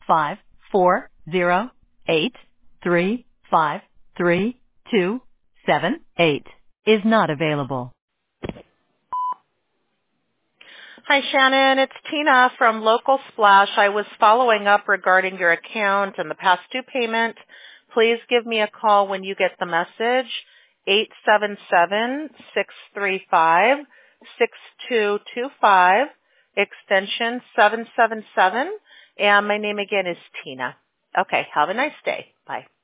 540835327 is not available. Hi, Shannon. It's Tina from Local Splash. I was following up regarding your account and the past due payment. Please give me a call when you get the message, 877-635-6225, extension 777. And my name again is Tina. Okay, have a nice day. Bye.